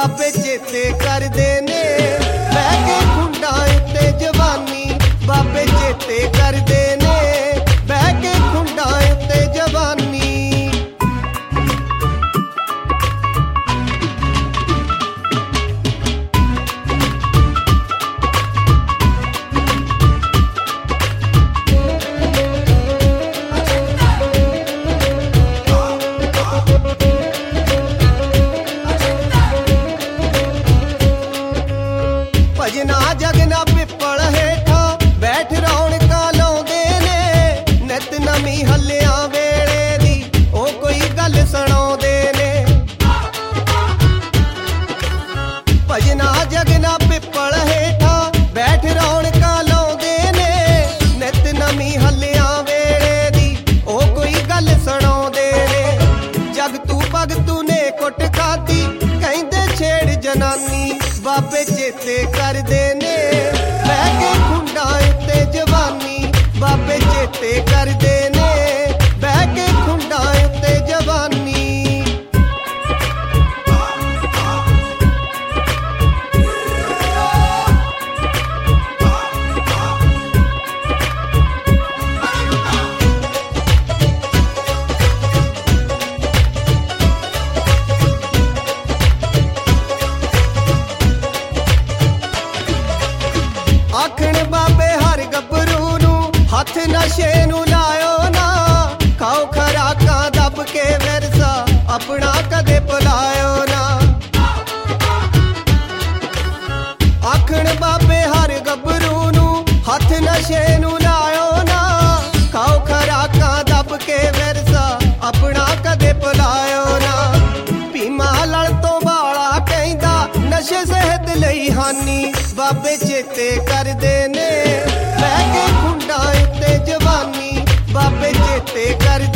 बाबे चेते करदे ने बह के खुंडां उत्ते जवानी बाबे चेते करदे ने बह के खुंडां उत्ते जवानी भजना जगना पिपल हेठा बैठ रौनकां लाउंदे ने नित नवीं हल्लियां वेले दी ओ कोई गल सुणाउंदे ने भजना जगना पिपल हेठा बैठ रौनकां लाउंदे ने नित नवीं हल्लियां वेले दी ओ कोई गल सुणाउंदे ने जगतू भगतू ने कुट खाधी कहंदे छेड़ जनानी बाबे चेते करदे ने बह के खुंडां उत्ते जवानी बाबे चेते करदे ने बह के खुंडां उत्ते जवानी आखण बाबे हर गभरू नूं हथ नशे नूं लायो ना खाओ खराकां दब के विरसा अपना कदे भुलायो ना आखण बाबे हर गभरू नूं हथ नशे नूं लायो ना खाओ खराकां दब के विरसा अपना कदे भुलायो ना भीमा लड़ तो वाला कहंदा नशे सेहत लई हानी बाबे चेते करदे ने बह के खुंडां उत्ते जवानी बाबे चेते करदे